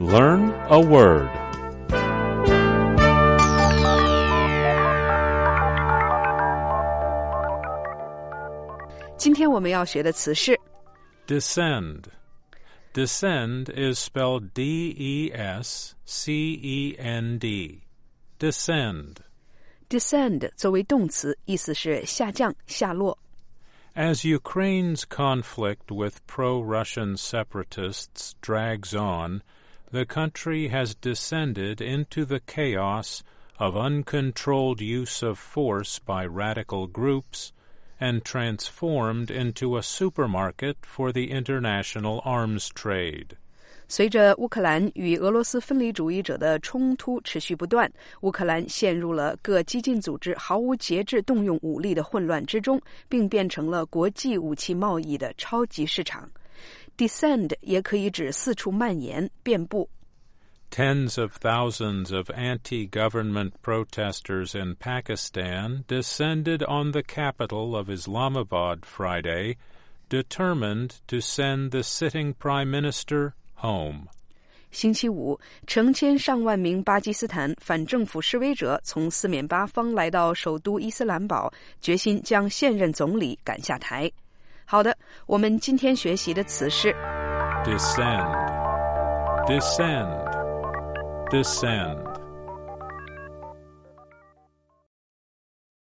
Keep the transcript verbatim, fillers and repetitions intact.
Learn a word. Today 今天我们要学的词是 Descend. Descend is spelled D E S C E N D. Descend. descend 作为动词，意思是下降、下落。 As Ukraine's conflict with pro-Russian separatists drags on, the country has descended into the chaos of uncontrolled use of force by radical groups and transformed into a supermarket for the international arms trade. 随着乌克兰与俄罗斯分离主义者的冲突持续不断，乌克兰陷入了各激进组织毫无节制动用武力的混乱之中，并变成了国际武器贸易的超级市场。Descend 也可以指四处蔓延、遍布。 Tens of thousands of anti-government protesters in Pakistan descended on the capital of Islamabad Friday, determined to send the sitting prime minister home. 星期五，成千上万名巴基斯坦反政府示威者从四面八方来到首都伊斯兰堡，决心将现任总理赶下台。好的，我们今天学习的词是 Descend. Descend. Descend.